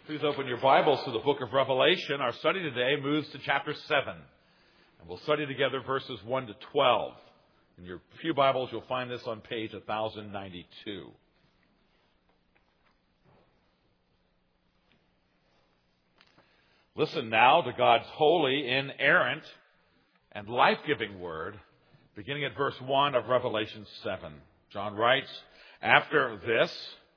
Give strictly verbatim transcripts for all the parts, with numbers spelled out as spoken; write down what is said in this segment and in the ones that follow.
Please open your Bibles to the book of Revelation. Our study today moves to chapter seven. And we'll study together verses one to twelve. In your few Bibles, you'll find this on page one thousand ninety-two. Listen now to God's holy, inerrant, and life-giving word, beginning at verse one of Revelation seven. John writes, "After this,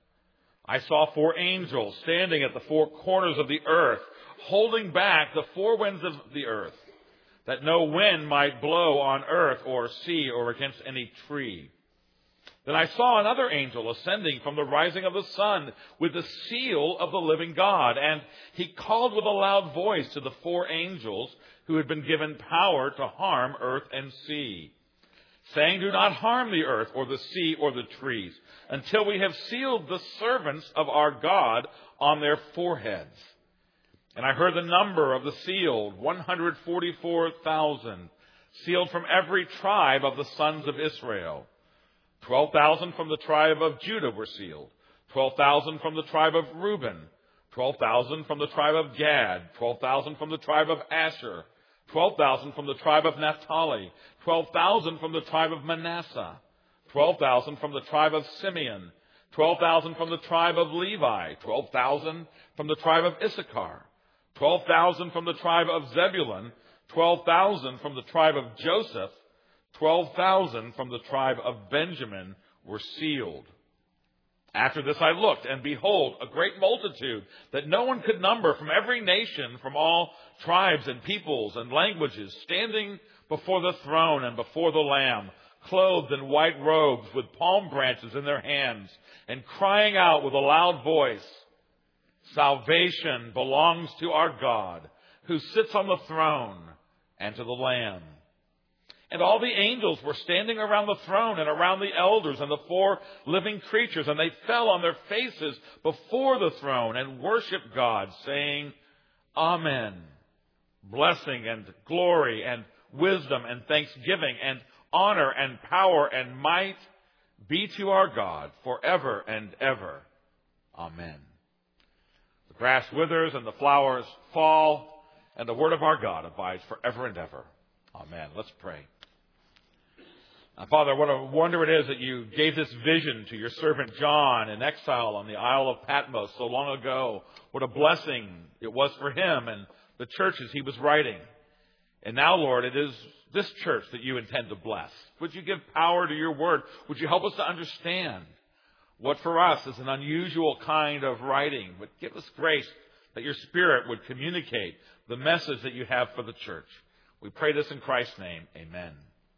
I saw four angels standing at the four corners of the earth, holding back the four winds of the earth, that no wind might blow on earth or sea or against any tree. Then I saw another angel ascending from the rising of the sun with the seal of the living God, and he called with a loud voice to the four angels who had been given power to harm earth and sea, saying, 'Do not harm the earth or the sea or the trees, until we have sealed the servants of our God on their foreheads.' And I heard the number of the sealed, one hundred forty-four thousand, sealed from every tribe of the sons of Israel. twelve thousand from the tribe of Judah were sealed, twelve thousand from the tribe of Reuben, twelve thousand from the tribe of Gad, twelve thousand from the tribe of Asher, twelve thousand from the tribe of Naphtali, twelve thousand from the tribe of Manasseh, twelve thousand from the tribe of Simeon, twelve thousand from the tribe of Levi, twelve thousand from the tribe of Issachar, twelve thousand from the tribe of Zebulun, twelve thousand from the tribe of Joseph, twelve thousand from the tribe of Benjamin were sealed. After this I looked, and behold, a great multitude that no one could number, from every nation, from all tribes and peoples and languages, standing before the throne and before the Lamb, clothed in white robes with palm branches in their hands, and crying out with a loud voice, 'Salvation belongs to our God, who sits on the throne, and to the Lamb.' And all the angels were standing around the throne and around the elders and the four living creatures, and they fell on their faces before the throne and worshiped God, saying, 'Amen. Blessing and glory and wisdom and thanksgiving and honor and power and might be to our God forever and ever. Amen.' The grass withers and the flowers fall, and the word of our God abides forever and ever. Amen." Let's pray. Now, Father, what a wonder it is that you gave this vision to your servant John in exile on the Isle of Patmos so long ago. What a blessing it was for him and the churches he was writing. And now, Lord, it is this church that you intend to bless. Would you give power to your word? Would you help us to understand what for us is an unusual kind of writing? But give us grace that your Spirit would communicate the message that you have for the church. We pray this in Christ's name. Amen.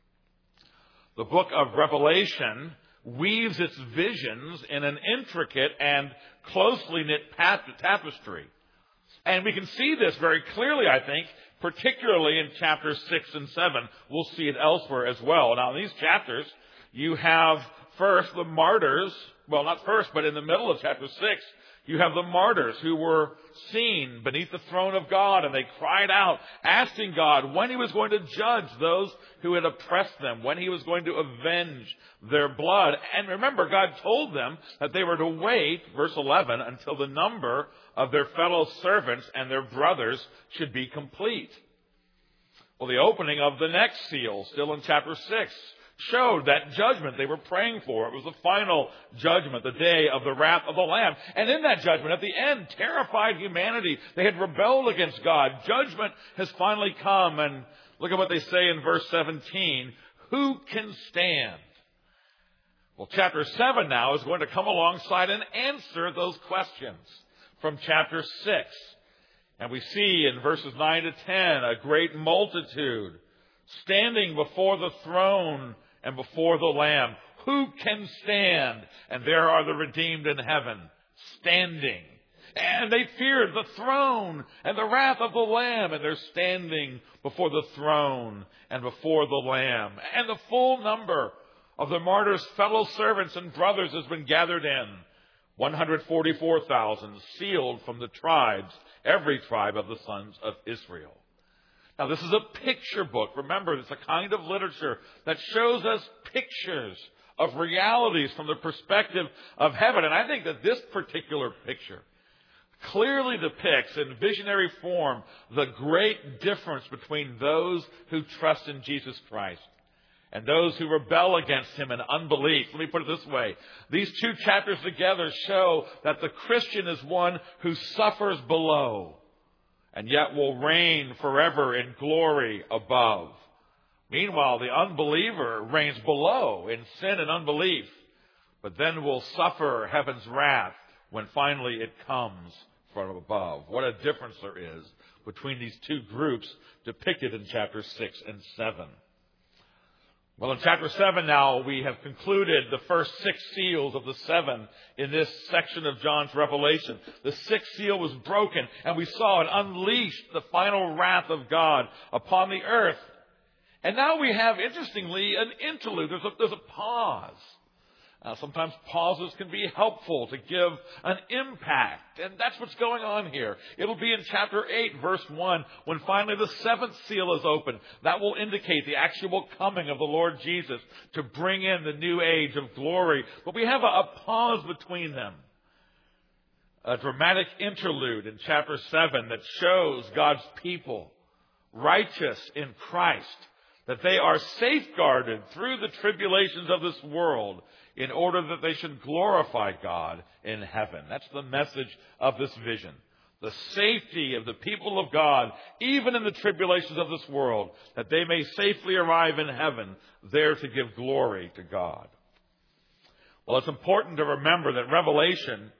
The book of Revelation weaves its visions in an intricate and closely knit tapestry. And we can see this very clearly, I think, particularly in chapters six and seven. We'll see it elsewhere as well. Now, in these chapters, you have first the martyrs. Well, not first, but in the middle of chapter six, you have the martyrs who were seen beneath the throne of God, and they cried out, asking God when he was going to judge those who had oppressed them, when he was going to avenge their blood. And remember, God told them that they were to wait, verse eleven, until the number of their fellow servants and their brothers should be complete. Well, the opening of the next seal, still in chapter six, showed that judgment they were praying for. It was the final judgment, the day of the wrath of the Lamb. And in that judgment, at the end, terrified humanity. They had rebelled against God. Judgment has finally come. And look at what they say in verse seventeen. Who can stand? Well, chapter seven now is going to come alongside and answer those questions from chapter six. And we see in verses nine to ten a great multitude standing before the throne and before the Lamb. Who can stand? And there are the redeemed in heaven, standing. And they feared the throne and the wrath of the Lamb, and they're standing before the throne and before the Lamb. And the full number of the martyrs' fellow servants and brothers has been gathered in. one hundred forty-four thousand, sealed from the tribes, every tribe of the sons of Israel. Now, this is a picture book. Remember, it's a kind of literature that shows us pictures of realities from the perspective of heaven. And I think that this particular picture clearly depicts in visionary form the great difference between those who trust in Jesus Christ and those who rebel against him in unbelief. Let me put it this way. These two chapters together show that the Christian is one who suffers below and yet will reign forever in glory above. Meanwhile, the unbeliever reigns below in sin and unbelief, but then will suffer heaven's wrath when finally it comes from above. What a difference there is between these two groups depicted in chapters six and seven. Well, in chapter seven now, we have concluded the first six seals of the seven in this section of John's Revelation. The sixth seal was broken, and we saw it unleashed the final wrath of God upon the earth. And now we have, interestingly, an interlude. There's a, there's a pause. Uh, sometimes pauses can be helpful to give an impact, and that's what's going on here. It'll be in chapter eight, verse one, when finally the seventh seal is opened. That will indicate the actual coming of the Lord Jesus to bring in the new age of glory. But we have a, a pause between them. A dramatic interlude in chapter seven that shows God's people righteous in Christ, that they are safeguarded through the tribulations of this world in order that they should glorify God in heaven. That's the message of this vision. The safety of the people of God, even in the tribulations of this world, that they may safely arrive in heaven, there to give glory to God. Well, it's important to remember that Revelation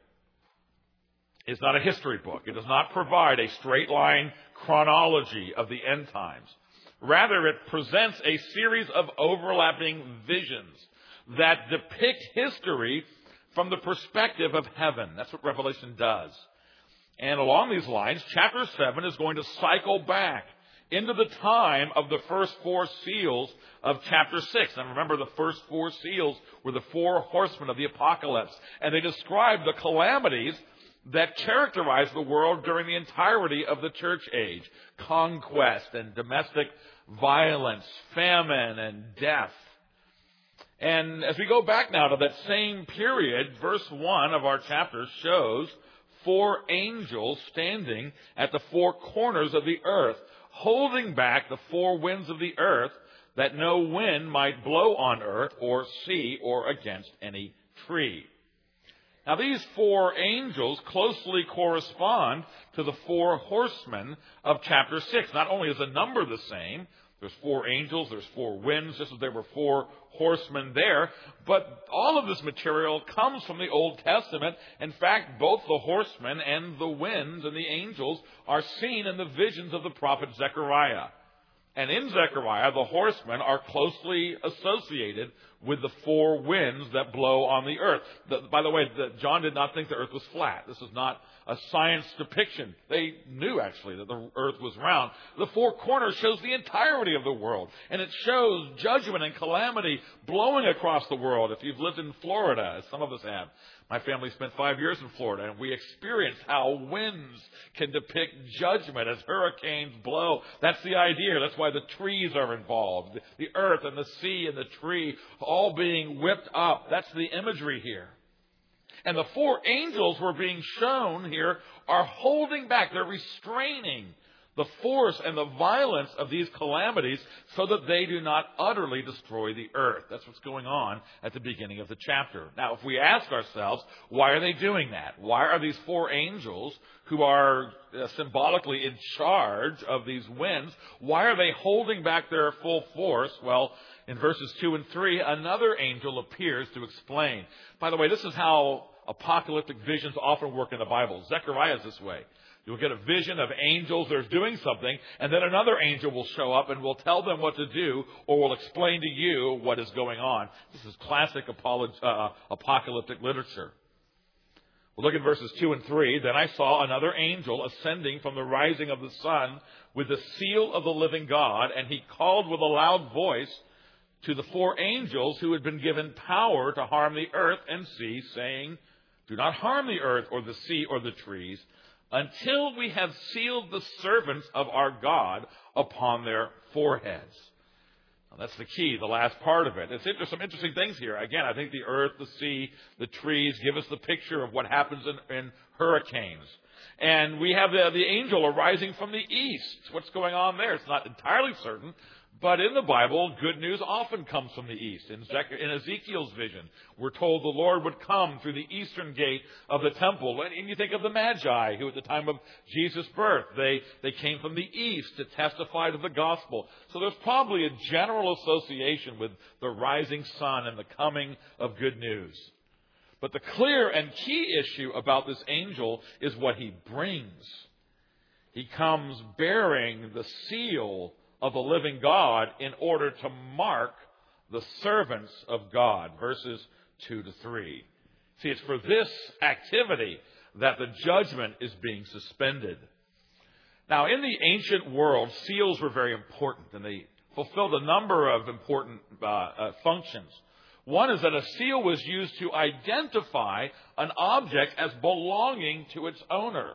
is not a history book. It does not provide a straight line chronology of the end times. Rather, it presents a series of overlapping visions that depict history from the perspective of heaven. That's what Revelation does. And along these lines, chapter seven is going to cycle back into the time of the first four seals of chapter six. And remember, the first four seals were the four horsemen of the apocalypse. And they describe the calamities that characterized the world during the entirety of the church age. Conquest and domestic violence, famine and death. And as we go back now to that same period, verse one of our chapter shows four angels standing at the four corners of the earth, holding back the four winds of the earth, that no wind might blow on earth or sea or against any tree. Now, these four angels closely correspond to the four horsemen of chapter six. Not only is the number the same, there's four angels, there's four winds, just as there were four horsemen there, but all of this material comes from the Old Testament. In fact, both the horsemen and the winds and the angels are seen in the visions of the prophet Zechariah. And in Zechariah, the horsemen are closely associated with the four winds that blow on the earth. The, by the way, the, John did not think the earth was flat. This is not a science depiction. They knew, actually, that the earth was round. The four corners shows the entirety of the world. And it shows judgment and calamity blowing across the world. If you've lived in Florida, as some of us have, my family spent five years in Florida, and we experienced how winds can depict judgment as hurricanes blow. That's the idea. That's why the trees are involved. The earth and the sea and the tree all being whipped up. That's the imagery here. And the four angels were being shown here are holding back. They're restraining the force and the violence of these calamities so that they do not utterly destroy the earth. That's what's going on at the beginning of the chapter. Now, if we ask ourselves, why are they doing that? Why are these four angels who are uh, symbolically in charge of these winds, why are they holding back their full force? Well, in verses two and three, another angel appears to explain. By the way, this is how apocalyptic visions often work in the Bible. Zechariah is this way. You'll get a vision of angels that are doing something, and then another angel will show up and will tell them what to do, or will explain to you what is going on. This is classic apolog- uh, apocalyptic literature. We'll look at verses two and three. Then I saw another angel ascending from the rising of the sun with the seal of the living God, and he called with a loud voice to the four angels who had been given power to harm the earth and sea, saying, "Do not harm the earth or the sea or the trees, until we have sealed the servants of our God upon their foreheads." Now, that's the key, the last part of it. There's some interesting things here. Again, I think the earth, the sea, the trees give us the picture of what happens in, in hurricanes. And we have the, the angel arising from the east. What's going on there? It's not entirely certain. But in the Bible, good news often comes from the east. In Ezekiel's vision, we're told the Lord would come through the eastern gate of the temple. And you think of the Magi, who at the time of Jesus' birth, they, they came from the east to testify to the gospel. So there's probably a general association with the rising sun and the coming of good news. But the clear and key issue about this angel is what he brings. He comes bearing the seal of the living God in order to mark the servants of God. Verses two to three. See, it's for this activity that the judgment is being suspended. Now, in the ancient world, seals were very important, and they fulfilled a number of important uh, uh, functions. One is that a seal was used to identify an object as belonging to its owner.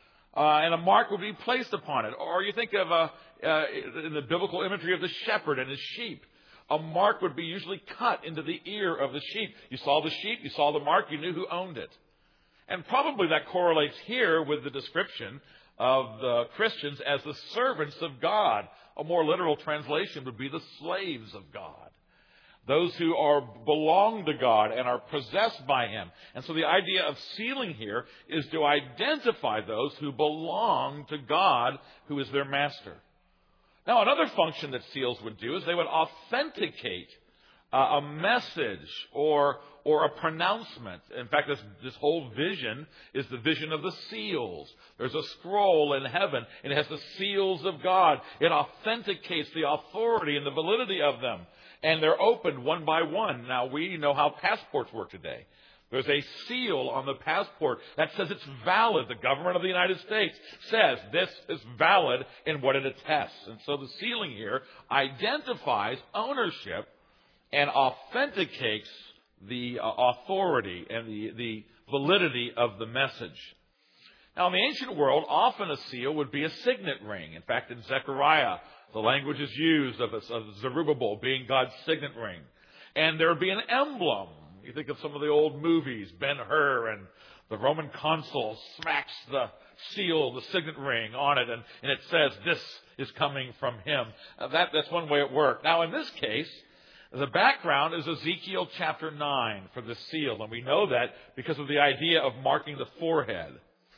Uh, and a mark would be placed upon it. Or you think of, uh, uh, in the biblical imagery of the shepherd and his sheep. A mark would be usually cut into the ear of the sheep. You saw the sheep, you saw the mark, you knew who owned it. And probably that correlates here with the description of the Christians as the servants of God. A more literal translation would be the slaves of God. Those who are belong to God and are possessed by Him. And so the idea of sealing here is to identify those who belong to God, who is their master. Now, another function that seals would do is they would authenticate uh, a message or or a pronouncement. In fact, this, this whole vision is the vision of the seals. There's a scroll in heaven, and it has the seals of God. It authenticates the authority and the validity of them. And they're opened one by one. Now, we know how passports work today. There's a seal on the passport that says it's valid. The government of the United States says this is valid in what it attests. And so the sealing here identifies ownership and authenticates the uh, authority and the, the validity of the message. Now, in the ancient world, often a seal would be a signet ring. In fact, in Zechariah, the language is used of, a, of Zerubbabel being God's signet ring. And there would be an emblem. You think of some of the old movies, Ben-Hur, and the Roman consul smacks the seal, the signet ring on it, and, and it says, this is coming from him. Uh, that, that's one way it worked. Now, in this case, the background is Ezekiel chapter nine for the seal, and we know that because of the idea of marking the forehead.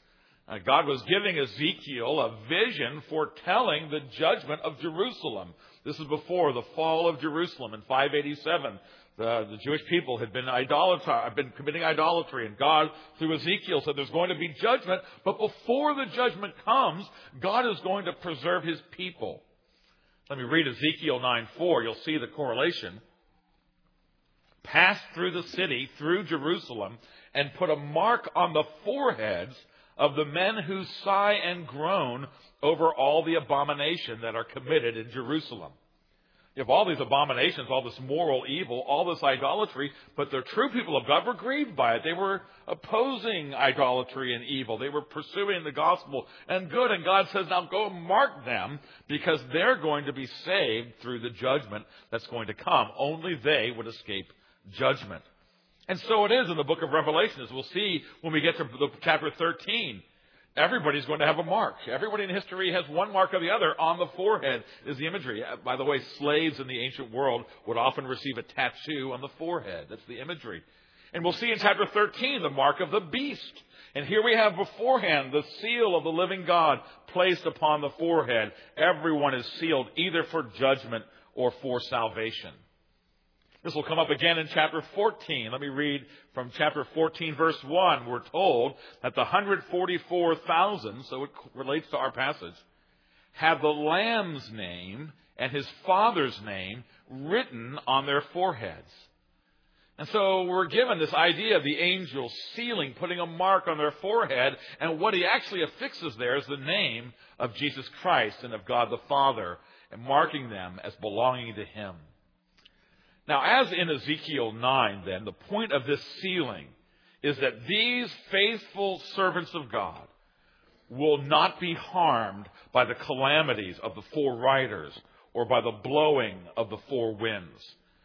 Uh, God was giving Ezekiel a vision foretelling the judgment of Jerusalem. This is before the fall of Jerusalem in five eighty-seven. The, the Jewish people had been idolatry, had been committing idolatry, and God, through Ezekiel, said there's going to be judgment, but before the judgment comes, God is going to preserve His people. Let me read Ezekiel nine four. You'll see the correlation. Pass through the city, through Jerusalem, and put a mark on the foreheads of the men who sigh and groan over all the abomination that are committed in Jerusalem. You have all these abominations, all this moral evil, all this idolatry, but the true people of God were grieved by it. They were opposing idolatry and evil. They were pursuing the gospel and good. And God says, now go mark them, because they're going to be saved through the judgment that's going to come. Only they would escape judgment. And so it is in the book of Revelation, as we'll see when we get to the chapter thirteen. Everybody's going to have a mark. Everybody in history has one mark or the other. On the forehead is the imagery. By the way, slaves in the ancient world would often receive a tattoo on the forehead. That's the imagery. And we'll see in chapter thirteen the mark of the beast. And here we have beforehand the seal of the living God placed upon the forehead. Everyone is sealed either for judgment or for salvation. This will come up again in chapter fourteen. Let me read from chapter fourteen, verse one. We're told that the one hundred forty-four thousand, so it relates to our passage, have the Lamb's name and His Father's name written on their foreheads. And so we're given this idea of the angel sealing, putting a mark on their forehead, and what he actually affixes there is the name of Jesus Christ and of God the Father, and marking them as belonging to Him. Now, as in Ezekiel nine, then, the point of this sealing is that these faithful servants of God will not be harmed by the calamities of the four riders or by the blowing of the four winds.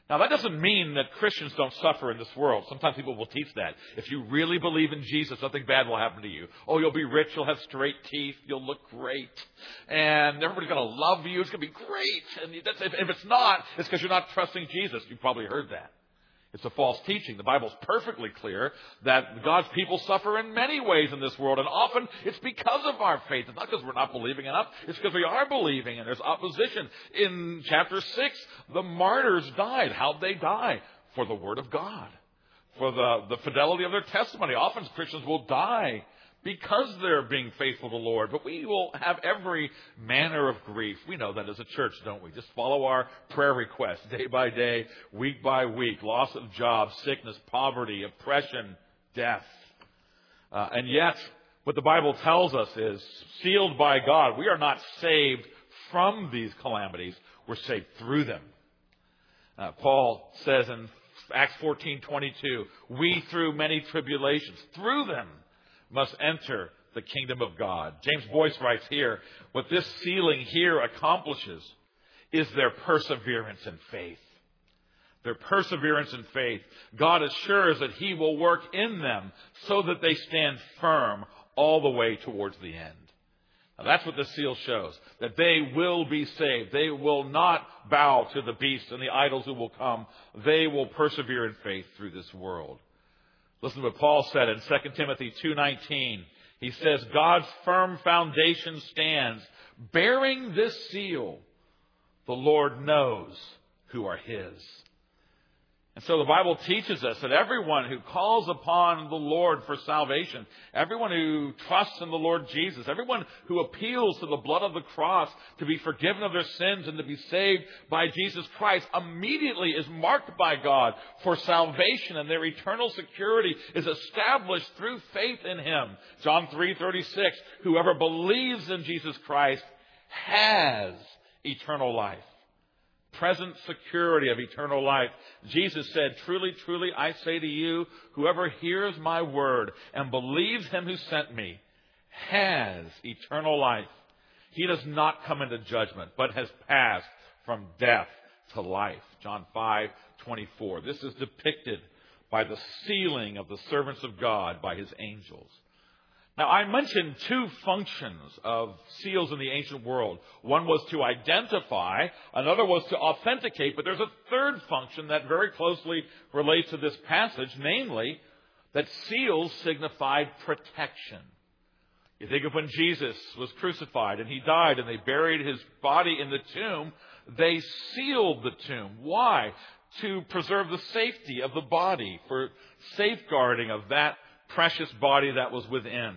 Now, that doesn't mean that Christians don't suffer in this world. Sometimes people will teach that. If you really believe in Jesus, nothing bad will happen to you. Oh, you'll be rich, you'll have straight teeth, you'll look great, and everybody's going to love you. It's going to be great. And that's, if, if it's not, it's because you're not trusting Jesus. You've probably heard that. It's a false teaching. The Bible's perfectly clear that God's people suffer in many ways in this world, and often it's because of our faith. It's not because we're not believing enough. It's because we are believing, and there's opposition. In chapter six, the martyrs died. How'd they die? For the Word of God, for the, the fidelity of their testimony. Often Christians will die because they're being faithful to the Lord. But we will have every manner of grief. We know that as a church, don't we? Just follow our prayer requests day by day, week by week. Loss of job, sickness, poverty, oppression, death. Uh, and yet, what the Bible tells us is, sealed by God, we are not saved from these calamities. We're saved through them. Uh, Paul says in Acts fourteen twenty-two, we through many tribulations, through them, must enter the kingdom of God. James Boyce writes here, what this sealing here accomplishes is their perseverance in faith. Their perseverance in faith. God assures that He will work in them so that they stand firm all the way towards the end. Now that's what the seal shows, that they will be saved. They will not bow to the beast and the idols who will come. They will persevere in faith through this world. Listen to what Paul said in Second Timothy two nineteen. He says, God's firm foundation stands, bearing this seal. The Lord knows who are His. And so the Bible teaches us that everyone who calls upon the Lord for salvation, everyone who trusts in the Lord Jesus, everyone who appeals to the blood of the cross to be forgiven of their sins and to be saved by Jesus Christ, immediately is marked by God for salvation, and their eternal security is established through faith in Him. John three thirty-six, whoever believes in Jesus Christ has eternal life. Present security of eternal life. Jesus said, truly, truly, I say to you, whoever hears my word and believes Him who sent me has eternal life. He does not come into judgment, but has passed from death to life. John five twenty-four. This is depicted by the sealing of the servants of God by His angels. Now, I mentioned two functions of seals in the ancient world. One was to identify, another was to authenticate, but there's a third function that very closely relates to this passage, namely, that seals signified protection. You think of when Jesus was crucified and He died and they buried His body in the tomb, they sealed the tomb. Why? To preserve the safety of the body, for safeguarding of that precious body that was within.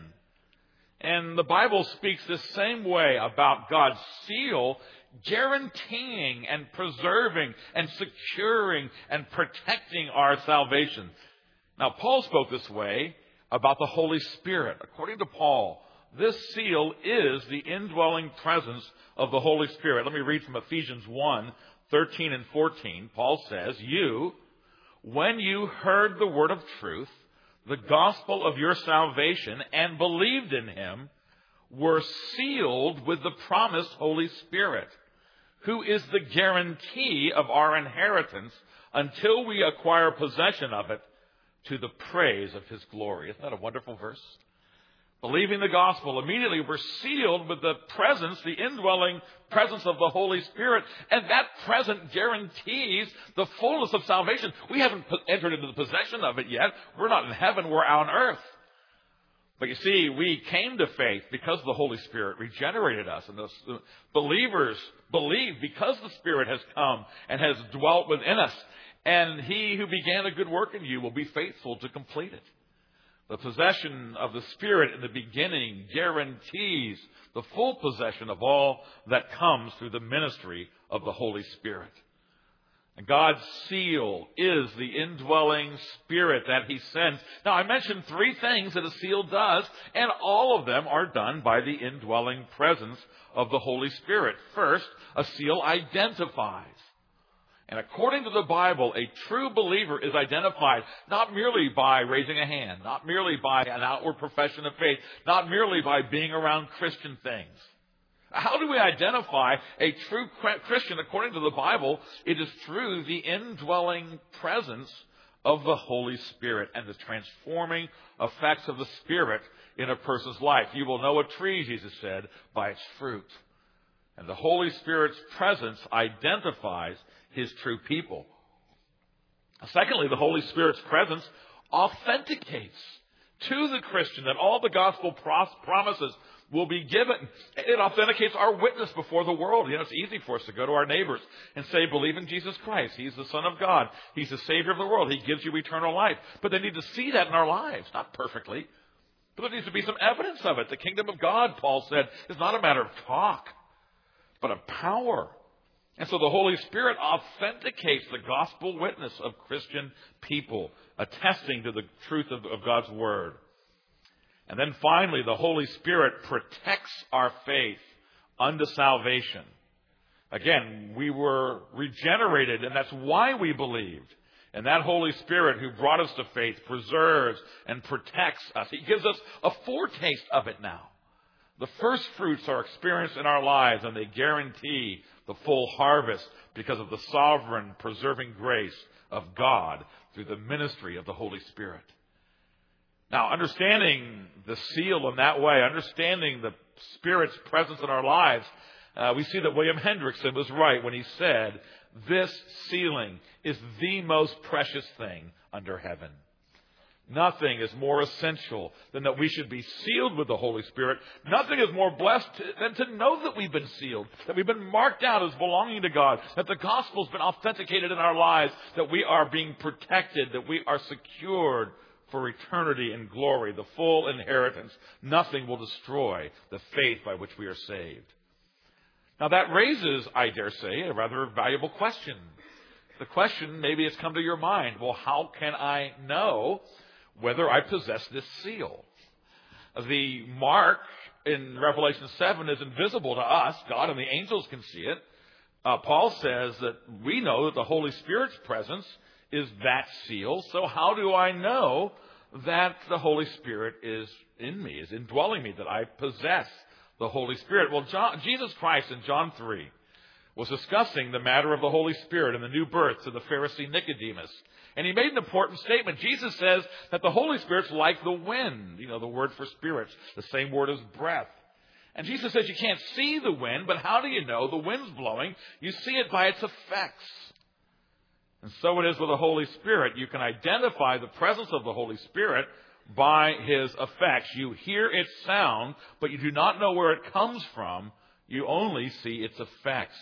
And the Bible speaks the same way about God's seal guaranteeing and preserving and securing and protecting our salvation. Now, Paul spoke this way about the Holy Spirit. According to Paul, this seal is the indwelling presence of the Holy Spirit. Let me read from Ephesians one, thirteen and fourteen. Paul says, you, when you heard the word of truth, the gospel of your salvation, and believed in Him, were sealed with the promised Holy Spirit, who is the guarantee of our inheritance until we acquire possession of it to the praise of His glory. Isn't that a wonderful verse? Believing the gospel, immediately we're sealed with the presence, the indwelling presence of the Holy Spirit. And that present guarantees the fullness of salvation. We haven't entered into the possession of it yet. We're not in heaven, we're on earth. But you see, we came to faith because the Holy Spirit regenerated us. And the believers believe because the Spirit has come and has dwelt within us. And He who began a good work in you will be faithful to complete it. The possession of the Spirit in the beginning guarantees the full possession of all that comes through the ministry of the Holy Spirit. And God's seal is the indwelling Spirit that He sends. Now, I mentioned three things that a seal does, and all of them are done by the indwelling presence of the Holy Spirit. First, a seal identifies. And according to the Bible, a true believer is identified not merely by raising a hand, not merely by an outward profession of faith, not merely by being around Christian things. How do we identify a true Christian according to the Bible? It is through the indwelling presence of the Holy Spirit and the transforming effects of the Spirit in a person's life. You will know a tree, Jesus said, by its fruit. And the Holy Spirit's presence identifies his true people. Secondly, the Holy Spirit's presence authenticates to the Christian that all the gospel promises will be given. It authenticates our witness before the world. You know, it's easy for us to go to our neighbors and say, believe in Jesus Christ. He's the Son of God. He's the Savior of the world. He gives you eternal life. But they need to see that in our lives, not perfectly. But there needs to be some evidence of it. The kingdom of God, Paul said, is not a matter of talk, but of power. And so the Holy Spirit authenticates the gospel witness of Christian people, attesting to the truth of, of God's word. And then finally, the Holy Spirit protects our faith unto salvation. Again, we were regenerated, and that's why we believed. And that Holy Spirit who brought us to faith preserves and protects us. He gives us a foretaste of it now. The first fruits are experienced in our lives, and they guarantee the full harvest because of the sovereign preserving grace of God through the ministry of the Holy Spirit. Now, understanding the seal in that way, understanding the Spirit's presence in our lives, uh, we see that William Hendrickson was right when he said, this sealing is the most precious thing under heaven. Nothing is more essential than that we should be sealed with the Holy Spirit. Nothing is more blessed than to know that we've been sealed, that we've been marked out as belonging to God, that the gospel's been authenticated in our lives, that we are being protected, that we are secured for eternity and glory, the full inheritance. Nothing will destroy the faith by which we are saved. Now that raises, I dare say, a rather valuable question. The question maybe has come to your mind, well, how can I know whether I possess this seal? The mark in Revelation seven is invisible to us. God and the angels can see it. Uh, Paul says that we know that the Holy Spirit's presence is that seal. So how do I know that the Holy Spirit is in me, is indwelling me, that I possess the Holy Spirit? Well, John, Jesus Christ in John three was discussing the matter of the Holy Spirit and the new birth to the Pharisee Nicodemus. And he made an important statement. Jesus says that the Holy Spirit's like the wind. You know, the word for spirits, the same word as breath. And Jesus says you can't see the wind, but how do you know the wind's blowing? You see it by its effects. And so it is with the Holy Spirit. You can identify the presence of the Holy Spirit by his effects. You hear its sound, but you do not know where it comes from. You only see its effects.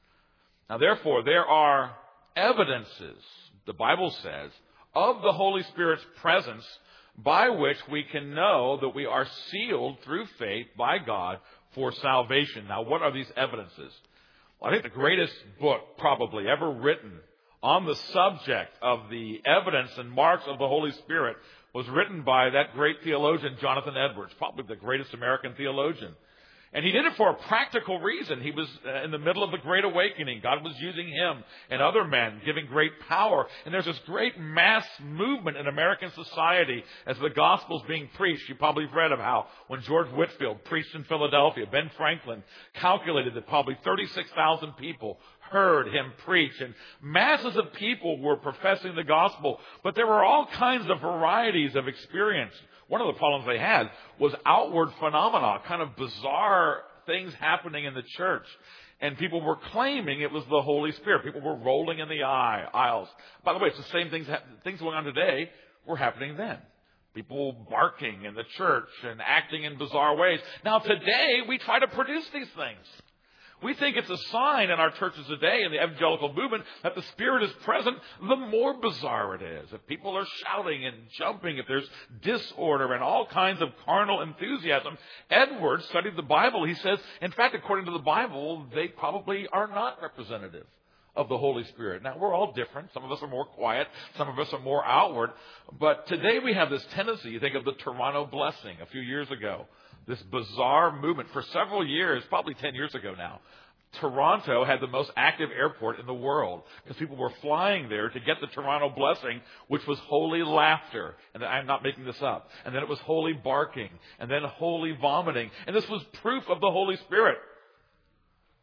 Now, therefore, there are evidences, the Bible says, of the Holy Spirit's presence by which we can know that we are sealed through faith by God for salvation. Now, what are these evidences? Well, I think the greatest book probably ever written on the subject of the evidence and marks of the Holy Spirit was written by that great theologian, Jonathan Edwards, probably the greatest American theologian. And he did it for a practical reason. He was in the middle of the Great Awakening. God was using him and other men, giving great power. And there's this great mass movement in American society as the gospel's being preached. You probably have read of how when George Whitefield preached in Philadelphia, Ben Franklin calculated that probably thirty-six thousand people heard him preach. And masses of people were professing the gospel. But there were all kinds of varieties of experience. One of the problems they had was outward phenomena, kind of bizarre things happening in the church. And people were claiming it was the Holy Spirit. People were rolling in the aisles. By the way, it's the same things, things going on today were happening then. People barking in the church and acting in bizarre ways. Now today, we try to produce these things. We think it's a sign in our churches today, in the evangelical movement, that the Spirit is present, the more bizarre it is. If people are shouting and jumping, if there's disorder and all kinds of carnal enthusiasm. Edwards studied the Bible. He says, in fact, according to the Bible, they probably are not representative of the Holy Spirit. Now, we're all different. Some of us are more quiet. Some of us are more outward. But today we have this tendency. You think of the Toronto Blessing a few years ago. This bizarre movement for several years, probably ten years ago now. Toronto had the most active airport in the world because people were flying there to get the Toronto Blessing, which was holy laughter. And I'm not making this up. And then it was holy barking. And then holy vomiting. And this was proof of the Holy Spirit.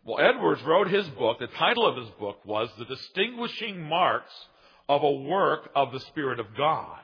Well, Edwards wrote his book. The title of his book was The Distinguishing Marks of a Work of the Spirit of God.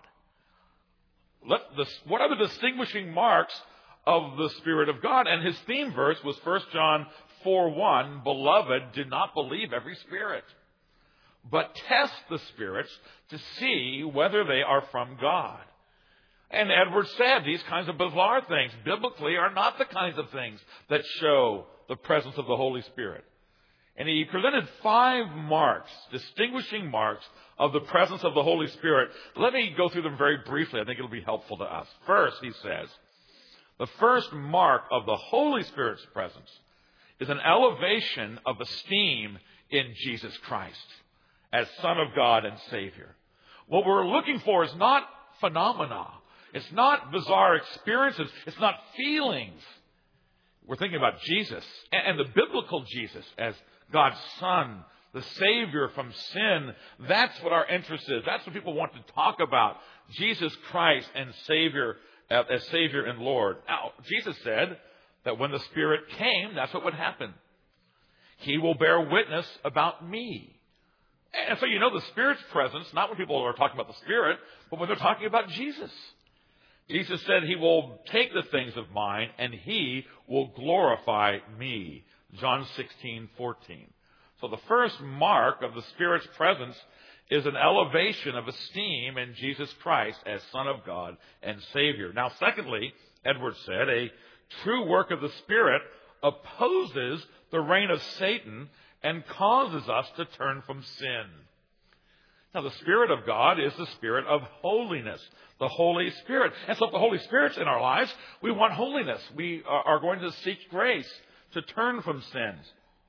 Let the, what are the distinguishing marks of the Spirit of God? And his theme verse was First John four one, Beloved, do not believe every spirit, but test the spirits to see whether they are from God. And Edwards said these kinds of bizarre things biblically are not the kinds of things that show the presence of the Holy Spirit. And he presented five marks, distinguishing marks of the presence of the Holy Spirit. Let me go through them very briefly. I think it'll be helpful to us. First, he says, the first mark of the Holy Spirit's presence is an elevation of esteem in Jesus Christ as Son of God and Savior. What we're looking for is not phenomena. It's not bizarre experiences. It's not feelings. We're thinking about Jesus and the biblical Jesus as God's Son, the Savior from sin. That's what our interest is. That's what people want to talk about. Jesus Christ and Savior as Savior and Lord. Now, Jesus said that when the Spirit came, that's what would happen. He will bear witness about me. And so you know the Spirit's presence, not when people are talking about the Spirit, but when they're talking about Jesus. Jesus said he will take the things of mine and he will glorify me. John sixteen fourteen. So the first mark of the Spirit's presence is an elevation of esteem in Jesus Christ as Son of God and Savior. Now, secondly, Edwards said, a true work of the Spirit opposes the reign of Satan and causes us to turn from sin. Now, the Spirit of God is the Spirit of holiness, the Holy Spirit. And so if the Holy Spirit's in our lives, we want holiness. We are going to seek grace to turn from sins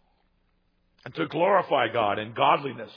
and to glorify God in godliness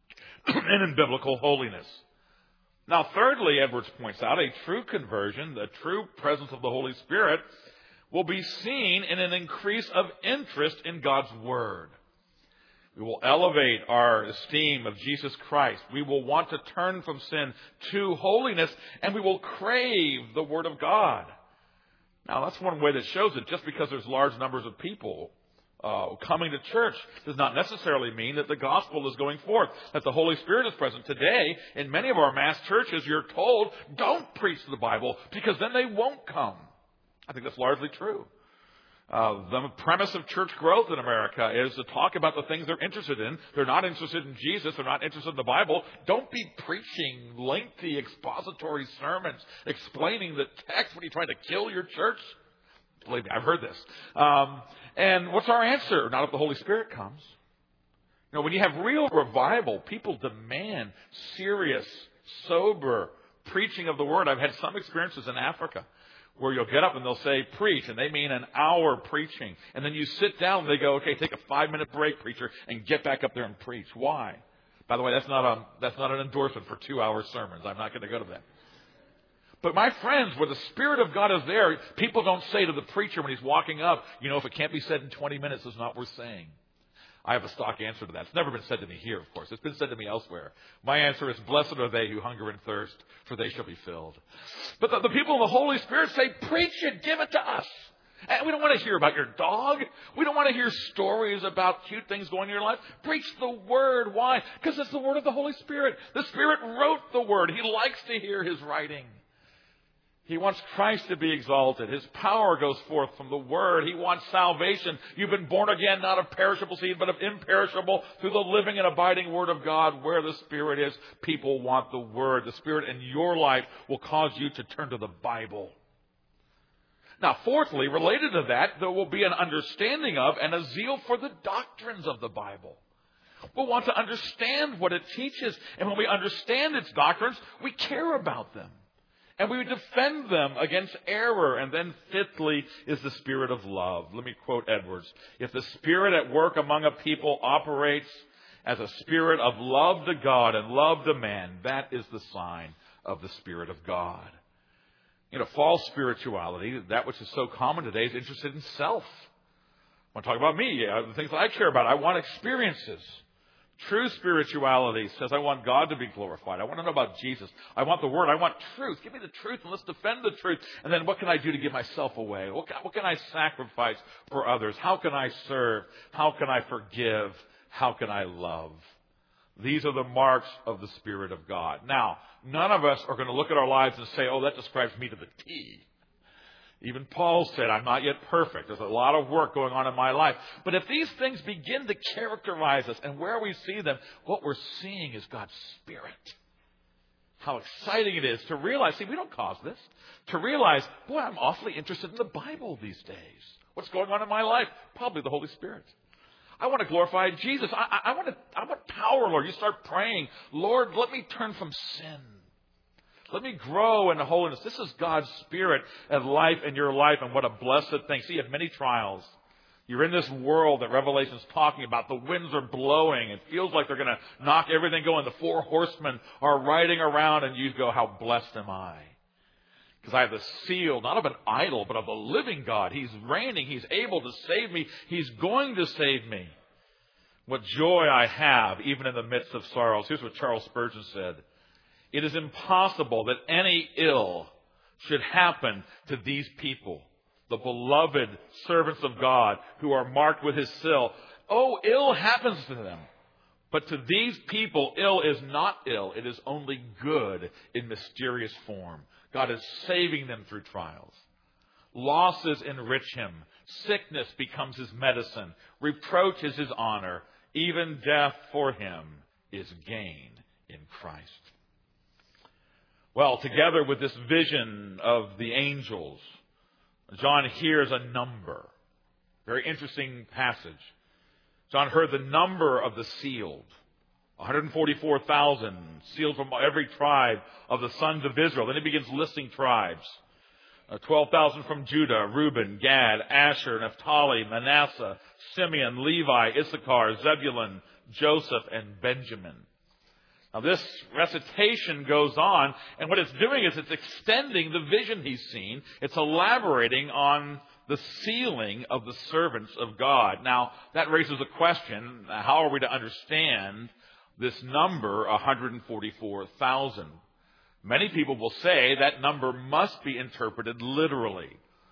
and in biblical holiness. Now, thirdly, Edwards points out, a true conversion, the true presence of the Holy Spirit, will be seen in an increase of interest in God's Word. We will elevate our esteem of Jesus Christ. We will want to turn from sin to holiness, and we will crave the Word of God. Now, that's one way that shows it. Just because there's large numbers of people uh, coming to church does not necessarily mean that the gospel is going forth, that the Holy Spirit is present. Today, in many of our mass churches, you're told, don't preach the Bible, because then they won't come. I think that's largely true. Uh, the premise of church growth in America is to talk about the things they're interested in. They're not interested in Jesus. They're not interested in the Bible. Don't be preaching lengthy expository sermons explaining the text when you're trying to kill your church. Believe me, I've heard this. Um, and what's our answer? Not if the Holy Spirit comes. You know, when you have real revival, people demand serious, sober preaching of the Word. I've had some experiences in Africa where you'll get up and they'll say, preach, and they mean an hour preaching. And then you sit down and they go, okay, take a five-minute break, preacher, and get back up there and preach. Why? By the way, that's not a, that's not an endorsement for two-hour sermons. I'm not going to go to that. But my friends, where the Spirit of God is there, people don't say to the preacher when he's walking up, you know, if it can't be said in twenty minutes, it's not worth saying. I have a stock answer to that. It's never been said to me here, of course. It's been said to me elsewhere. My answer is, blessed are they who hunger and thirst, for they shall be filled. But the, the people in the Holy Spirit say, preach it, give it to us. And we don't want to hear about your dog. We don't want to hear stories about cute things going in your life. Preach the Word. Why? Because it's the Word of the Holy Spirit. The Spirit wrote the Word. He likes to hear His writing. He wants Christ to be exalted. His power goes forth from the Word. He wants salvation. You've been born again, not of perishable seed, but of imperishable, through the living and abiding Word of God. Where the Spirit is, people want the Word. The Spirit in your life will cause you to turn to the Bible. Now, fourthly, related to that, there will be an understanding of and a zeal for the doctrines of the Bible. We'll want to understand what it teaches. And when we understand its doctrines, we care about them. And we defend them against error. And then fifthly is the spirit of love. Let me quote Edwards. If the Spirit at work among a people operates as a spirit of love to God and love to man, that is the sign of the Spirit of God. You know, false spirituality, that which is so common today, is interested in self. I want to talk about me, the things that I care about. I want experiences. True spirituality says, I want God to be glorified. I want to know about Jesus. I want the Word. I want truth. Give me the truth and let's defend the truth. And then what can I do to give myself away? What can, what can I sacrifice for others? How can I serve? How can I forgive? How can I love? These are the marks of the Spirit of God. Now, none of us are going to look at our lives and say, oh, that describes me to the T. Even Paul said, I'm not yet perfect. There's a lot of work going on in my life. But if these things begin to characterize us, and where we see them, what we're seeing is God's Spirit. How exciting it is to realize, see, we don't cause this. To realize, boy, I'm awfully interested in the Bible these days. What's going on in my life? Probably the Holy Spirit. I want to glorify Jesus. I, I, I want to, I want power, Lord. You start praying, Lord, let me turn from sin. Let me grow in holiness. This is God's Spirit at life in your life, and what a blessed thing. See, you have many trials. You're in this world that Revelation's talking about. The winds are blowing. It feels like they're going to knock everything going. The four horsemen are riding around, and you go, how blessed am I? Because I have the seal, not of an idol, but of the living God. He's reigning. He's able to save me. He's going to save me. What joy I have, even in the midst of sorrows. Here's what Charles Spurgeon said. It is impossible that any ill should happen to these people, the beloved servants of God who are marked with his seal. Oh, ill happens to them. But to these people, ill is not ill. It is only good in mysterious form. God is saving them through trials. Losses enrich him. Sickness becomes his medicine. Reproach is his honor. Even death for him is gain in Christ. Well, together with this vision of the angels, John hears a number. Very interesting passage. John heard the number of the sealed. one hundred forty-four thousand sealed from every tribe of the sons of Israel. Then he begins listing tribes. Uh, twelve thousand from Judah, Reuben, Gad, Asher, Naphtali, Manasseh, Simeon, Levi, Issachar, Zebulun, Joseph, and Benjamin. Now this recitation goes on, and what it's doing is it's extending the vision he's seen. It's elaborating on the sealing of the servants of God. Now, that raises a question. How are we to understand this number, one hundred forty-four thousand? Many people will say that number must be interpreted literally.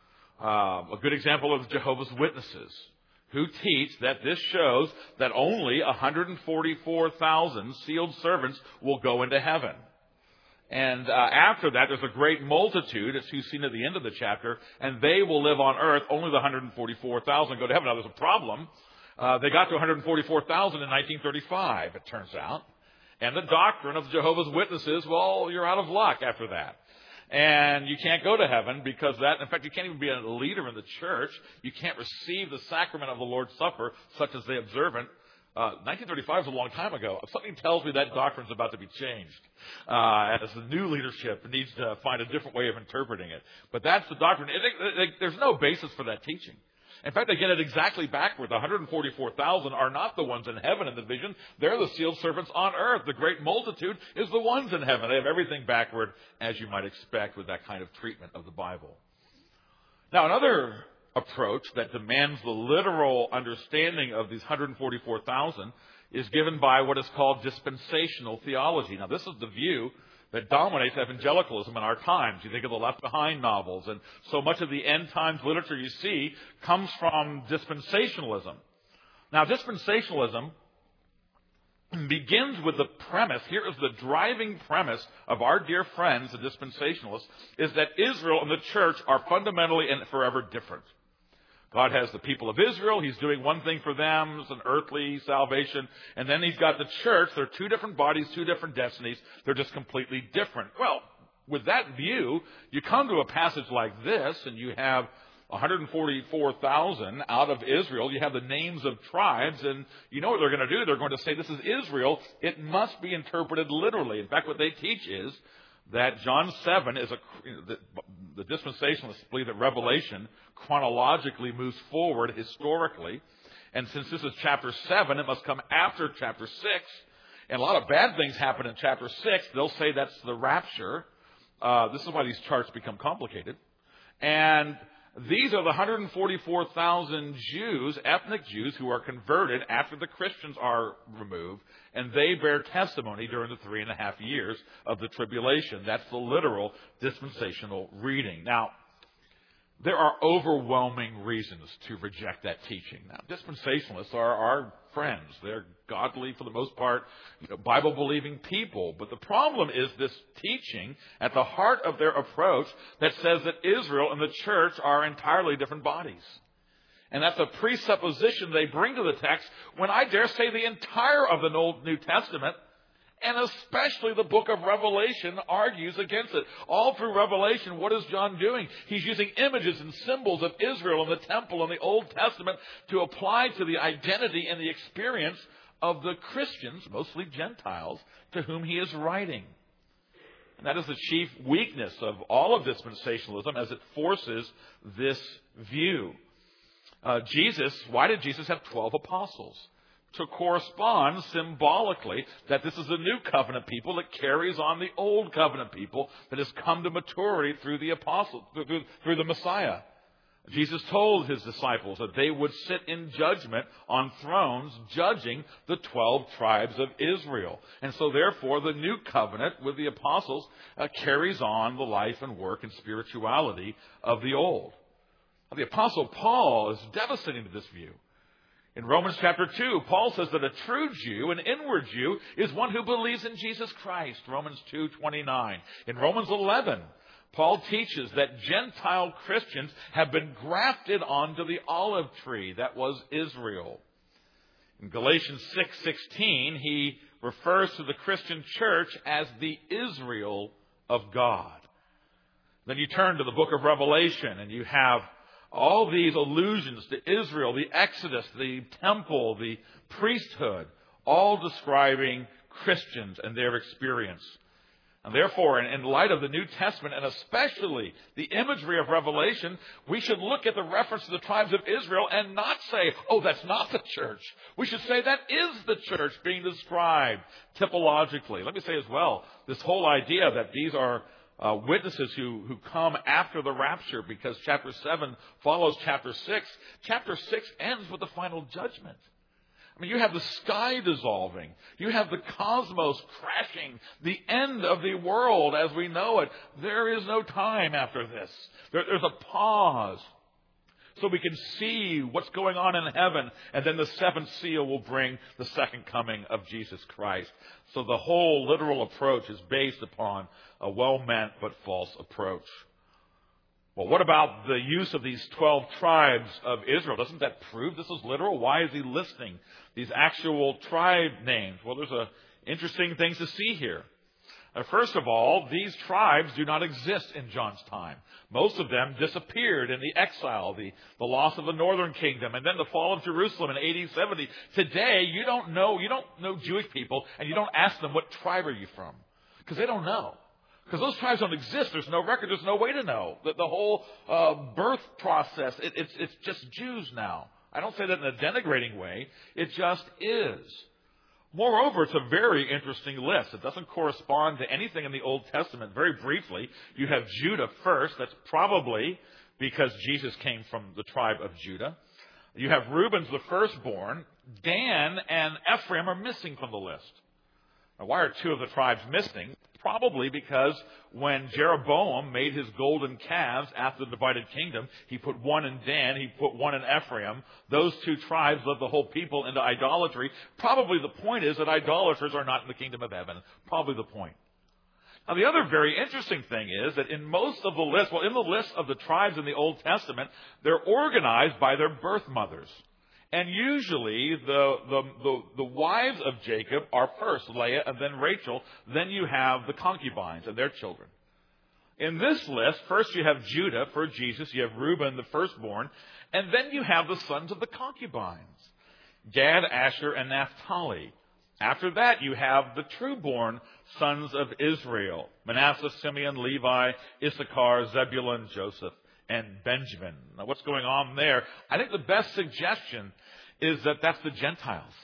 Uh, a good example is Jehovah's Witnesses, who teach that this shows that only one hundred forty-four thousand sealed servants will go into heaven. And uh, after that, there's a great multitude, as you've seen at the end of the chapter, and they will live on earth. Only the one hundred forty-four thousand go to heaven. Now, there's a problem. Uh, they got to one hundred forty-four thousand in nineteen thirty-five, it turns out. And the doctrine of Jehovah's Witnesses, well, you're out of luck after that. And you can't go to heaven because that, in fact, you can't even be a leader in the church. You can't receive the sacrament of the Lord's Supper, such as they observe it. Uh, nineteen thirty-five is a long time ago. Something tells me that doctrine's about to be changed. Uh, as the new leadership needs to find a different way of interpreting it. But that's the doctrine. It, it, it, there's no basis for that teaching. In fact, they get it exactly backward. The one hundred forty-four thousand are not the ones in heaven in the vision. They're the sealed servants on earth. The great multitude is the ones in heaven. They have everything backward, as you might expect with that kind of treatment of the Bible. Now, another approach that demands the literal understanding of these one hundred forty-four thousand is given by what is called dispensational theology. Now, this is the view that dominates evangelicalism in our times. You think of the Left Behind novels, and so much of the end times literature you see comes from dispensationalism. Now, dispensationalism begins with the premise, here is the driving premise of our dear friends, the dispensationalists, is that Israel and the church are fundamentally and forever different. God has the people of Israel. He's doing one thing for them. It's an earthly salvation. And then he's got the church. They're two different bodies, two different destinies. They're just completely different. Well, with that view, you come to a passage like this, and you have one hundred forty-four thousand out of Israel. You have the names of tribes, and you know what they're going to do. They're going to say, this is Israel. It must be interpreted literally. In fact, what they teach is that John seven is a, the, the dispensationalists believe that Revelation chronologically moves forward historically. And since this is chapter seven, it must come after chapter six. And a lot of bad things happen in chapter six. They'll say that's the rapture. Uh, this is why these charts become complicated. And These are the one hundred forty-four thousand Jews, ethnic Jews, who are converted after the Christians are removed, and they bear testimony during the three and a half years of the tribulation. That's the literal dispensational reading. Now, there are overwhelming reasons to reject that teaching. Now, dispensationalists are our friends. They're godly, for the most part, you know, Bible-believing people. But the problem is this teaching at the heart of their approach that says that Israel and the church are entirely different bodies. And that's a presupposition they bring to the text when I dare say the entire of the Old New Testament, and especially the book of Revelation, argues against it. All through Revelation, what is John doing? He's using images and symbols of Israel and the temple in the Old Testament to apply to the identity and the experience of the Christians, mostly Gentiles, to whom he is writing. And that is the chief weakness of all of dispensationalism, as it forces this view. Uh, Jesus, why did Jesus have twelve apostles? To correspond symbolically that this is a new covenant people that carries on the old covenant people that has come to maturity through the apostle, through, through the Messiah. Jesus told his disciples that they would sit in judgment on thrones judging the twelve tribes of Israel. And so therefore the new covenant with the apostles uh, carries on the life and work and spirituality of the old. Now, the apostle Paul is devastating to this view. In Romans chapter two, Paul says that a true Jew, an inward Jew, is one who believes in Jesus Christ. Romans two twenty-nine. In Romans eleven, Paul teaches that Gentile Christians have been grafted onto the olive tree that was Israel. In Galatians six sixteen, he refers to the Christian church as the Israel of God. Then you turn to the book of Revelation and you have all these allusions to Israel, the Exodus, the temple, the priesthood, all describing Christians and their experience. And therefore, in light of the New Testament, and especially the imagery of Revelation, we should look at the reference to the tribes of Israel and not say, oh, that's not the church. We should say that is the church being described typologically. Let me say as well, this whole idea that these are Uh, witnesses who, who come after the rapture, because chapter seven follows chapter six. Chapter six ends with the final judgment. I mean, you have the sky dissolving. You have the cosmos crashing. The end of the world as we know it. There is no time after this. There, there's a pause so we can see what's going on in heaven. And then the seventh seal will bring the second coming of Jesus Christ. So the whole literal approach is based upon a well-meant but false approach. Well, what about the use of these twelve tribes of Israel? Doesn't that prove this is literal? Why is he listing these actual tribe names? Well, there's a interesting things to see here. Uh, first of all, these tribes do not exist in John's time. Most of them disappeared in the exile, the, the loss of the northern kingdom, and then the fall of Jerusalem in A D seventy. Today, you don't know, you don't know Jewish people, and you don't ask them, what tribe are you from? Because they don't know. Because those tribes don't exist. There's no record. There's no way to know. The, the whole uh, birth process, it, it's, it's just Jews now. I don't say that in a denigrating way. It just is. Moreover, it's a very interesting list. It doesn't correspond to anything in the Old Testament. Very briefly, you have Judah first. That's probably because Jesus came from the tribe of Judah. You have Reuben's the firstborn. Dan and Ephraim are missing from the list. Now, why are two of the tribes missing? Probably because when Jeroboam made his golden calves after the divided kingdom, he put one in Dan, he put one in Ephraim. Those two tribes led the whole people into idolatry. Probably the point is that idolaters are not in the kingdom of heaven. Probably the point. Now, the other very interesting thing is that in most of the list, well, in the list of the tribes in the Old Testament, they're organized by their birth mothers. And usually the, the, the, the wives of Jacob are first, Leah and then Rachel. Then you have the concubines and their children. In this list, first you have Judah for Jesus. You have Reuben, the firstborn. And then you have the sons of the concubines, Gad, Asher, and Naphtali. After that, you have the true-born sons of Israel, Manasseh, Simeon, Levi, Issachar, Zebulun, Joseph, and Benjamin. Now, what's going on there? I think the best suggestion is that that's the Gentiles.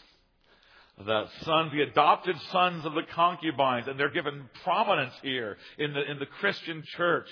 The sons, the adopted sons of the concubines, and they're given prominence here in the, in the Christian church.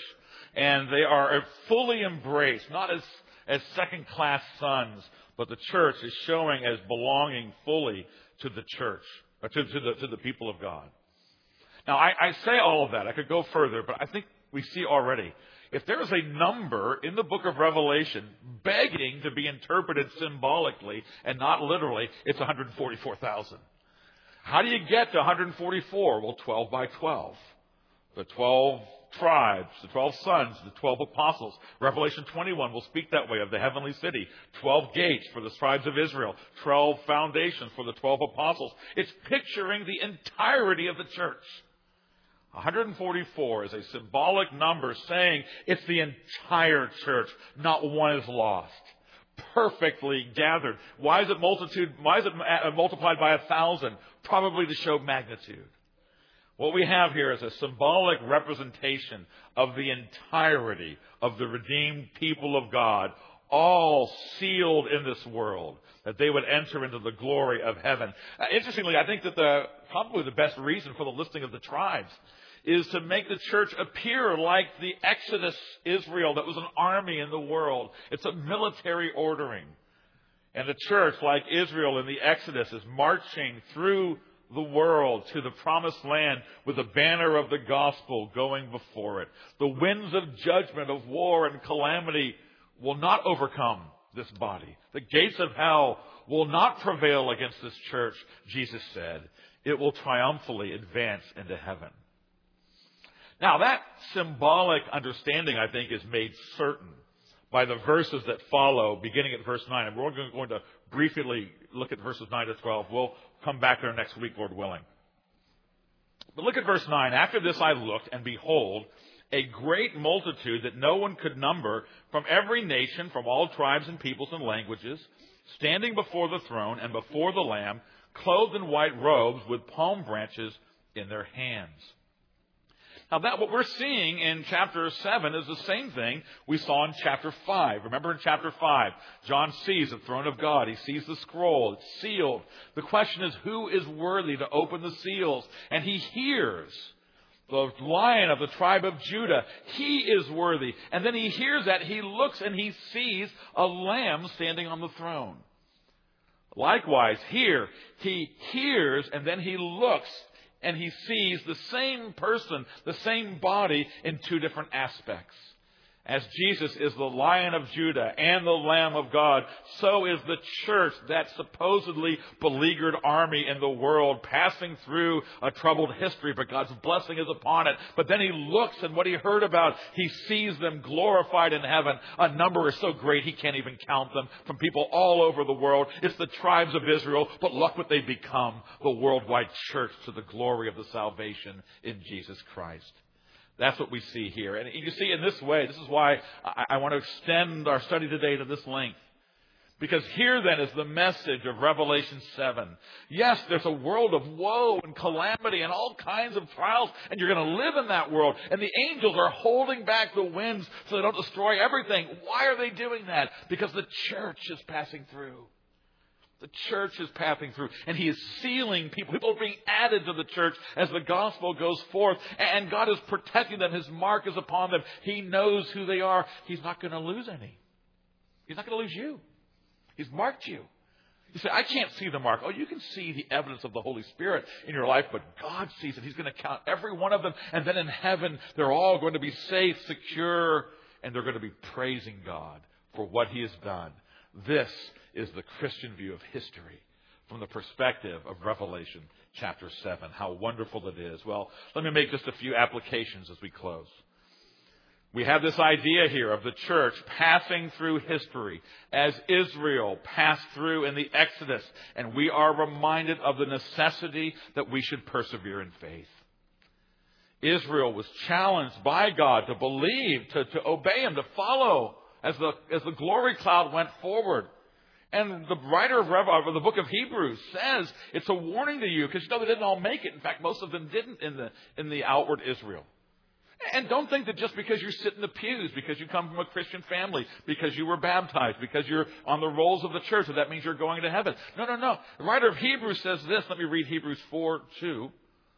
and they are fully embraced, not as, as second-class sons, but the church is showing as belonging fully to the church, or to, to, the, to the people of God. Now, I, I say all of that. I could go further, but I think we see already, if there is a number in the book of Revelation begging to be interpreted symbolically and not literally, it's one hundred forty-four thousand. How do you get to one hundred forty-four? Well, twelve by twelve. The twelve tribes, the twelve sons, the twelve apostles. Revelation twenty-one will speak that way of the heavenly city. twelve gates for the tribes of Israel. twelve foundations for the twelve apostles. It's picturing the entirety of the church. one hundred forty-four is a symbolic number saying it's the entire church. Not one is lost. Perfectly gathered. Why is it multitude? Why is it multiplied by a thousand? Probably to show magnitude. What we have here is a symbolic representation of the entirety of the redeemed people of God, all sealed in this world, that they would enter into the glory of heaven. Uh, interestingly, I think that the probably the best reason for the listing of the tribes is to make the church appear like the Exodus Israel that was an army in the world. It's a military ordering. And the church, like Israel in the Exodus, is marching through the world to the promised land with the banner of the gospel going before it. The winds of judgment, of war and calamity will not overcome this body. The gates of hell will not prevail against this church, Jesus said. It will triumphantly advance into heaven. Now, that symbolic understanding, I think, is made certain by the verses that follow, beginning at verse nine. And we're going to briefly look at verses nine to twelve. We'll come back there next week, Lord willing. But look at verse nine. After this I looked, and behold, a great multitude that no one could number, from every nation, from all tribes and peoples and languages, standing before the throne and before the Lamb, clothed in white robes with palm branches in their hands. Now, that what we're seeing in chapter seven is the same thing we saw in chapter five. Remember in chapter five, John sees the throne of God. He sees the scroll. It's sealed. The question is, who is worthy to open the seals? And he hears the Lion of the tribe of Judah. He is worthy. And then he hears that. He looks and he sees a lamb standing on the throne. Likewise, here, he hears and then he looks and he sees the same person, the same body in two different aspects. As Jesus is the Lion of Judah and the Lamb of God, so is the church, that supposedly beleaguered army in the world, passing through a troubled history, but God's blessing is upon it. But then he looks, and what he heard about, he sees them glorified in heaven. A number is so great he can't even count them, from people all over the world. It's the tribes of Israel, but look what they become, the worldwide church to the glory of the salvation in Jesus Christ. That's what we see here. And you see, in this way, this is why I, I want to extend our study today to this length. Because here then is the message of Revelation seven. Yes, there's a world of woe and calamity and all kinds of trials, and you're going to live in that world. And the angels are holding back the winds so they don't destroy everything. Why are they doing that? Because the church is passing through. The church is passing through, and he is sealing people. People are being added to the church as the gospel goes forth, and God is protecting them. His mark is upon them. He knows who they are. He's not going to lose any. He's not going to lose you. He's marked you. You say, I can't see the mark. Oh, you can see the evidence of the Holy Spirit in your life, but God sees it. He's going to count every one of them, and then in heaven, they're all going to be safe, secure, and they're going to be praising God for what he has done. This is the Christian view of history from the perspective of Revelation chapter seven. How wonderful it is. Well, let me make just a few applications as we close. We have this idea here of the church passing through history as Israel passed through in the Exodus, and we are reminded of the necessity that we should persevere in faith. Israel was challenged by God to believe, to, to obey him, to follow as the, as the glory cloud went forward. And the writer of, Rev- of the book of Hebrews says it's a warning to you, because you know they didn't all make it. In fact, most of them didn't in the in the outward Israel. And don't think that just because you sit in the pews, because you come from a Christian family, because you were baptized, because you're on the rolls of the church, that that means you're going to heaven. No, no, no. The writer of Hebrews says this. Let me read Hebrews four two.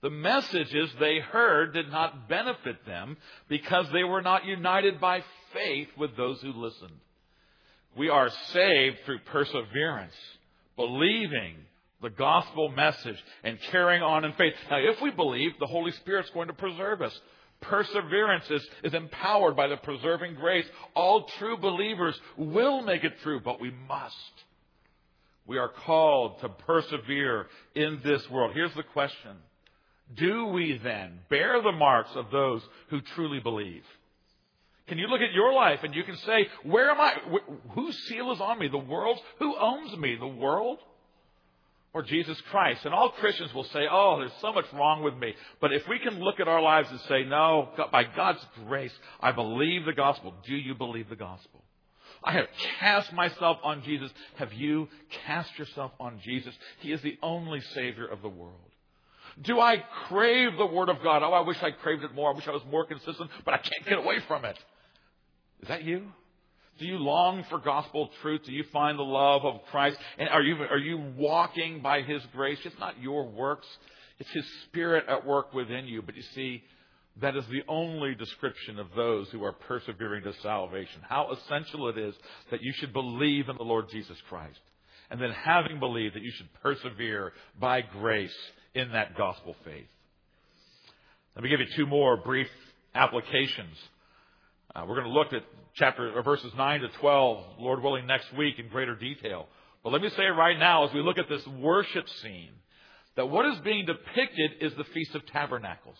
The messages they heard did not benefit them because they were not united by faith with those who listened. We are saved through perseverance, believing the gospel message and carrying on in faith. Now, if we believe, the Holy Spirit's going to preserve us. Perseverance is, is empowered by the preserving grace. All true believers will make it through, but we must. We are called to persevere in this world. Here's the question. Do we then bear the marks of those who truly believe? Can you look at your life and you can say, where am I? Whose seal is on me? The world's? Who owns me? The world? Or Jesus Christ? And all Christians will say, oh, there's so much wrong with me. But if we can look at our lives and say, no, by God's grace, I believe the gospel. Do you believe the gospel? I have cast myself on Jesus. Have you cast yourself on Jesus? He is the only Savior of the world. Do I crave the Word of God? Oh, I wish I craved it more. I wish I was more consistent, but I can't get away from it. Is that you? Do you long for gospel truth? Do you find the love of Christ? And are you, are you walking by His grace? It's not your works. It's His Spirit at work within you. But you see, that is the only description of those who are persevering to salvation. How essential it is that you should believe in the Lord Jesus Christ. And then having believed, that you should persevere by grace in that gospel faith. Let me give you two more brief applications. Uh, we're going to look at chapter or verses nine to twelve, Lord willing, next week in greater detail. But let me say right now, as we look at this worship scene, that what is being depicted is the Feast of Tabernacles.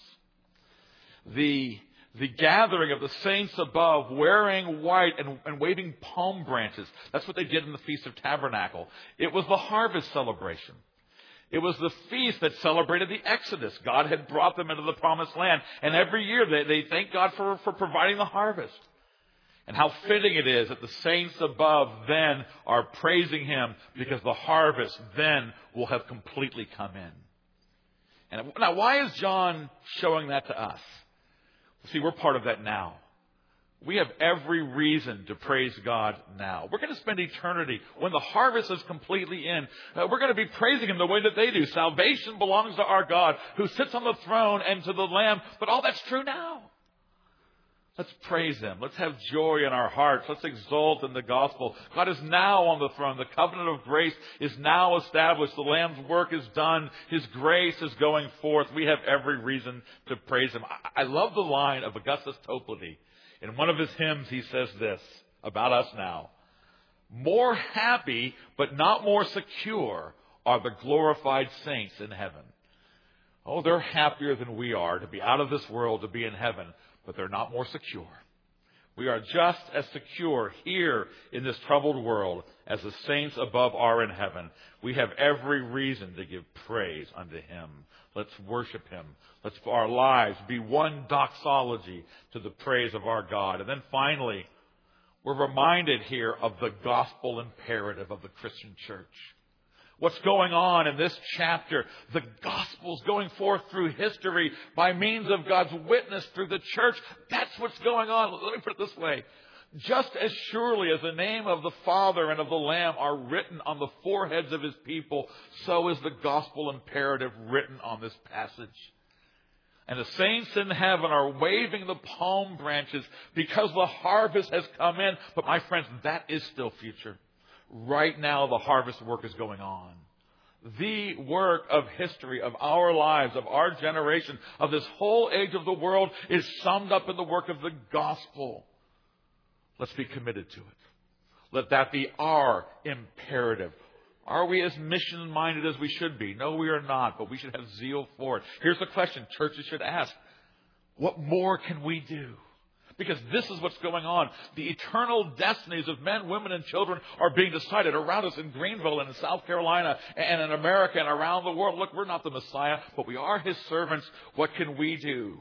The, the gathering of the saints above wearing white and, and waving palm branches. That's what they did in the Feast of Tabernacle. It was the harvest celebration. It was the feast that celebrated the Exodus. God had brought them into the promised land. And every year they, they thank God for, for providing the harvest. And how fitting it is that the saints above then are praising Him because the harvest then will have completely come in. And now, why is John showing that to us? See, we're part of that now. We have every reason to praise God now. We're going to spend eternity when the harvest is completely in. Uh, we're going to be praising Him the way that they do. Salvation belongs to our God who sits on the throne and to the Lamb. But all that's true now. Let's praise Him. Let's have joy in our hearts. Let's exult in the gospel. God is now on the throne. The covenant of grace is now established. The Lamb's work is done. His grace is going forth. We have every reason to praise Him. I, I love the line of Augustus Toplady. In one of his hymns, he says this about us now. More happy, but not more secure, are the glorified saints in heaven. Oh, they're happier than we are to be out of this world, to be in heaven, but they're not more secure. We are just as secure here in this troubled world as the saints above are in heaven. We have every reason to give praise unto Him. Let's worship Him. Let's, for our lives, be one doxology to the praise of our God. And then finally, we're reminded here of the gospel imperative of the Christian church. What's going on in this chapter? The gospel's going forth through history by means of God's witness through the church. That's what's going on. Let me put it this way. Just as surely as the name of the Father and of the Lamb are written on the foreheads of His people, so is the gospel imperative written on this passage. And the saints in heaven are waving the palm branches because the harvest has come in. But my friends, that is still future. Right now, the harvest work is going on. The work of history, of our lives, of our generation, of this whole age of the world is summed up in the work of the gospel. Let's be committed to it. Let that be our imperative. Are we as mission-minded as we should be? No, we are not, but we should have zeal for it. Here's the question churches should ask. What more can we do? Because this is what's going on. The eternal destinies of men, women, and children are being decided around us in Greenville and in South Carolina and in America and around the world. Look, we're not the Messiah, but we are His servants. What can we do?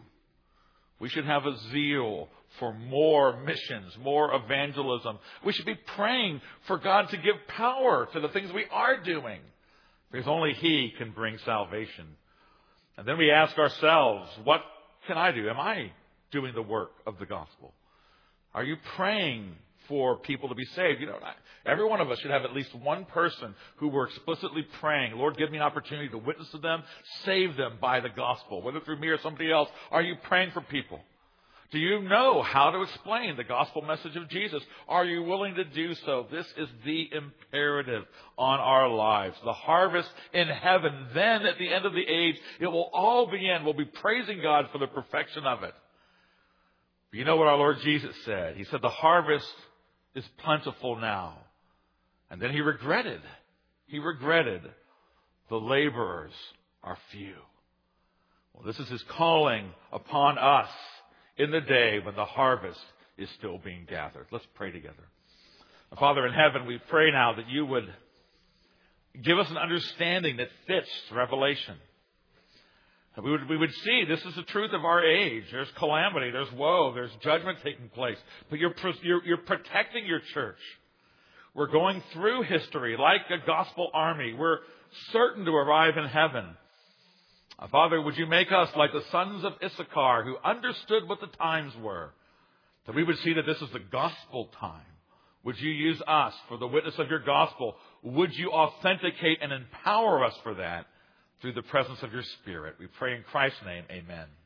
We should have a zeal for more missions, more evangelism. We should be praying for God to give power to the things we are doing, because only He can bring salvation. And then we ask ourselves, what can I do? Am I doing the work of the gospel? Are you praying for people to be saved. You know, every one of us should have at least one person who we're explicitly praying, Lord, give me an opportunity to witness to them, save them by the gospel, whether through me or somebody else. Are you praying for people? Do you know how to explain the gospel message of Jesus? Are you willing to do so? This is the imperative on our lives. The harvest in heaven, then at the end of the age, it will all be in. We'll be praising God for the perfection of it. But you know what our Lord Jesus said? He said, the harvest is plentiful now. And then he regretted. He regretted the laborers are few. Well, this is his calling upon us in the day when the harvest is still being gathered. Let's pray together. Father in heaven, we pray now that you would give us an understanding that fits Revelation. That we would, we would see this is the truth of our age. There's calamity, there's woe, there's judgment taking place. But you're, you're, you're protecting your church. We're going through history like a gospel army. We're certain to arrive in heaven. Father, would you make us like the sons of Issachar who understood what the times were, that we would see that this is the gospel time. Would you use us for the witness of your gospel? Would you authenticate and empower us for that through the presence of your Spirit? We pray in Christ's name, amen.